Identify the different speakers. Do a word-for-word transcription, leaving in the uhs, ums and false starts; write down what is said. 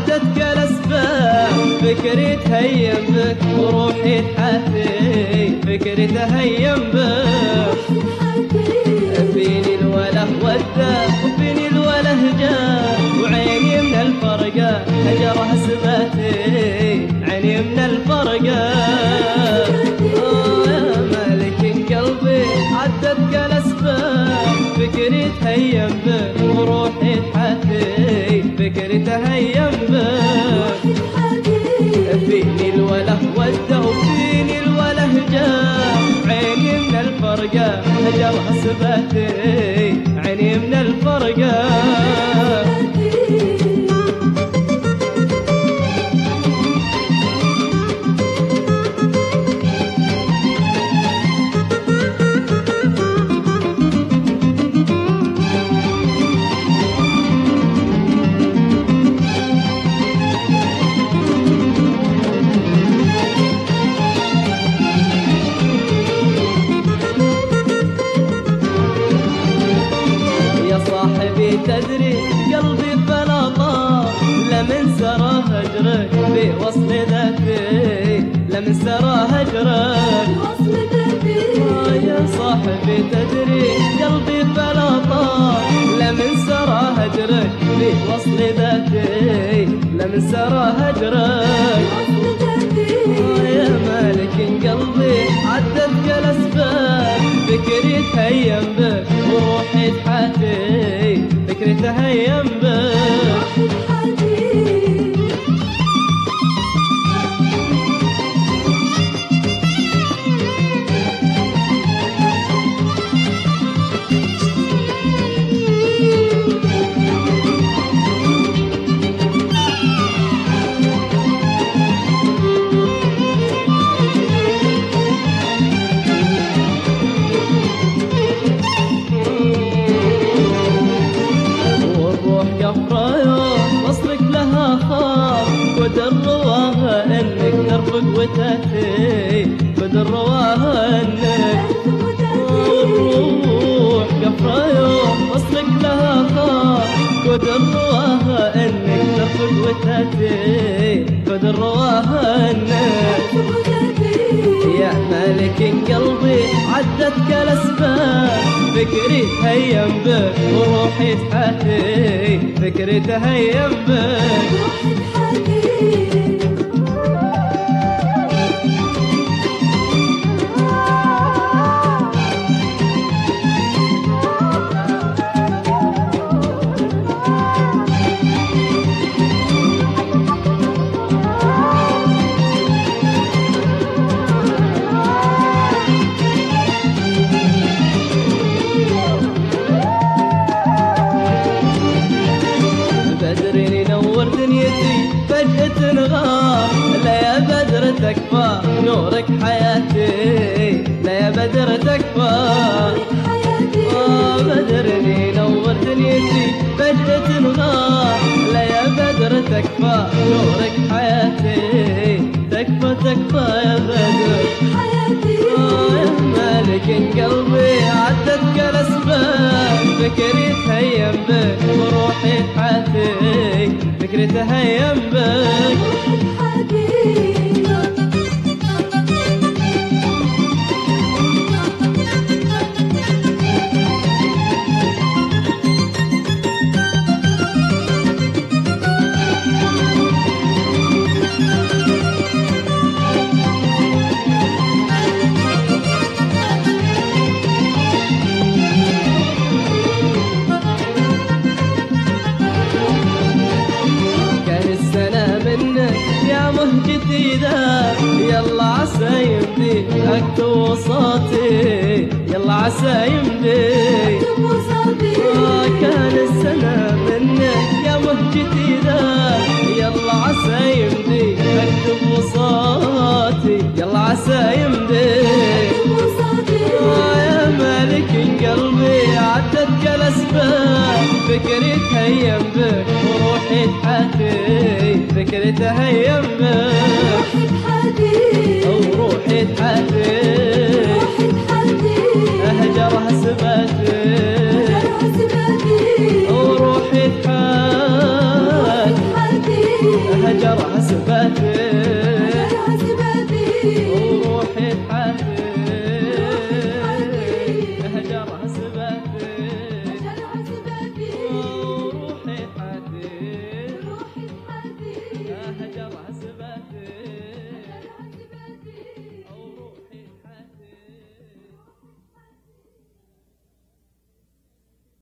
Speaker 1: عدتك الأسباب فكري تهيم بك وروحي تحاثي فكري تهيم بك فيني الوله وده وفيني الوله جاء وعيني من الفرقة هجرها سباتي عيني من الفرقة يا مالك قلبي عدتك الأسباب فكري تهيم بك وروحي تحاثي فكري تهيم بك فيني الوله وده وفيني الوله جاء عيني من الفرقة هجرها سباتي عيني من الفرقة تدري قلبي فلا طار لمن سرى هجرك بوصل ذاتي لمن سرى هجرك آه يا صاحبي تدري قلبي فلا طار لمن سرى هجرك بوصل ذاتي لمن سرى هجرك آه يا مالك قلبي عدتك الأسباب فكري تهيم بك وروحي تحاتي فكري تهيم بك وصلك لها خاف بدر رواها انك ترفق وتاتي بدر رواها انك والروح قفرايا وصلك لها خاف بدر رواها انك ترفق وتاتي بدر رواها انك يا مالك قلبي عدتك الأسباب فكري تهيم بك وروحي تحاتي فكري تهيم بك فجأة نغار لا يا بدر تكفى نورك حياتي لا يا بدر تكفى آه بدرني نور دنيتي فجأة نغار لا يا بدر تكفى نورك حياتي تكفى تكفى يا بدر آه يا مالك قلبي عدتك الأسباب فكري تهيم بك وروحي تحاتي فكري تهيم بك مهجتي ذا يلا عسى يمدي اكتب وصاتي يلا عسى يمدي آه كان السنة منك يا مهجتي ذا يلا عسى يمدي اكتب وصاتي يلا عسى يمدي آه يا مالك قلبي عدتك الأسباب فكري تهيم بك وروحي تحاتي فكري تهيم بك وروحي تحاتي